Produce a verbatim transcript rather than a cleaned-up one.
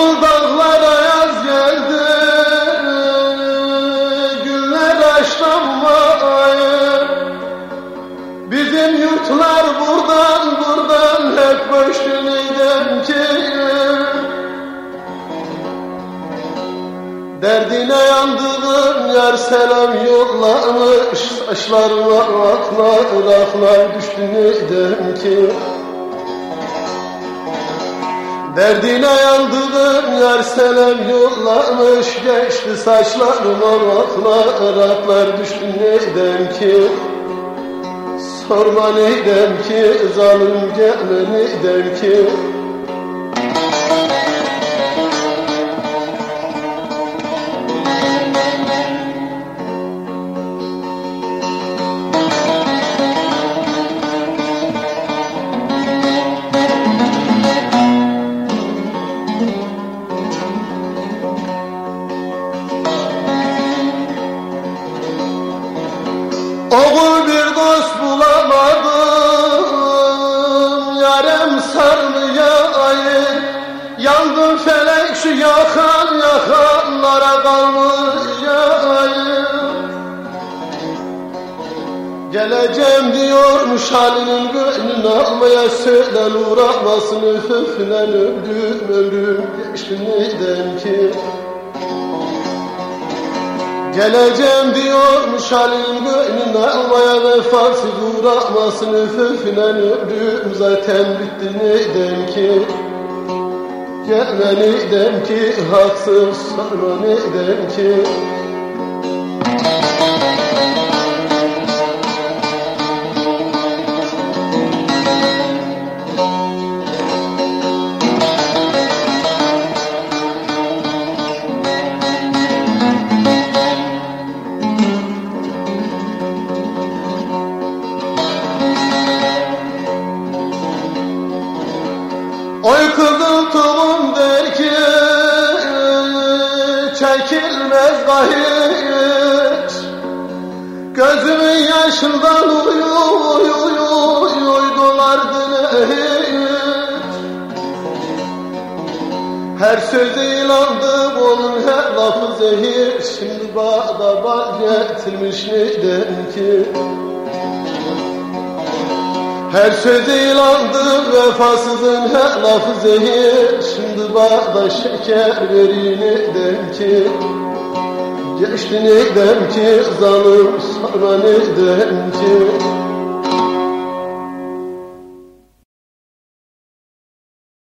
Oğul dağlara yaz geldi, güller açlanmayı. Bizim yurtlar buradan buradan hep boştu neyden ki? Derdine yandığım yar selam yollamış, saçlarına aklar aklar düştü neyden ki? Derdine yandığım yar selam yollamış, geçti saçlarıma aklar aklar düştü neyden ki? Sorma neyden ki, zalim gelme neyden ki? Oğul bir dost bulamadım, yarem sarmaya ayır. Yandım felek şu yakan yakanlara kalmış ayır. Geleceğim diyormuş halinin gönlünü almaya, söylen uğramasın öföflen ömrüm ömrüm geçti neyden ki? Geleceğim diyormuş halim gönlünü almaya, vefasız uğramasın öföflen ömrüm zaten bitti neyden ki? Gelme neyden ki, haksız sorma neyden ki? Oy kızıltuğum der ki, çekilmez gayet. Gözümün yaşından uyu uyu uyu uydulardı nehir. Her söze inandım onun her lafı zehir. Şimdi bağda bal getirmiş neyden ki? Her söze inandım vefasızın her lafı zehir. Şimdi bağda şeker verin neyden ki? Geçti neyden ki, zalim sorma neyden ki?